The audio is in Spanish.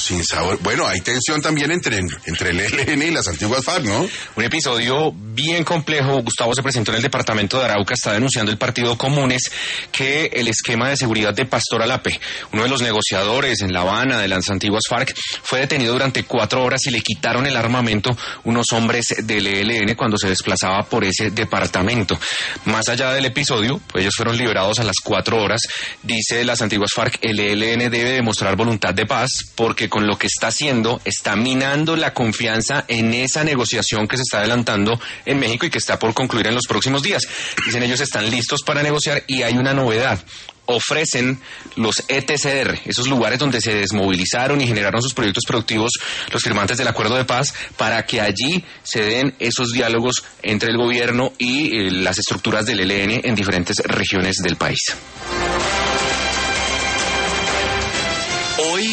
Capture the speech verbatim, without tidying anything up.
sin sabor. Bueno, hay tensión también entre, entre el E L N y las antiguas FARC, ¿no? Un episodio bien complejo. Gustavo se presentó en el departamento de Arauca, está denunciando el Partido Comunes que el esquema de seguridad de Pastor Alape, uno de los negociadores en La Habana de las antiguas FARC, fue detenido durante cuatro horas y le quitaron el armamento unos hombres del E L N cuando se desplazaba por ese departamento. Más allá del episodio, pues ellos fueron liberados a las cuatro horas. Dice las antiguas FARC, el E L N debe demostrar voluntad de paz porque con lo que está haciendo está minando la confianza en esa negociación que se está adelantando en México y que está por concluir en los próximos días. Dicen ellos están listos para negociar y hay una novedad. Ofrecen los E T C R, esos lugares donde se desmovilizaron y generaron sus proyectos productivos los firmantes del acuerdo de paz, para que allí se den esos diálogos entre el gobierno y eh, las estructuras del E L N en diferentes regiones del país.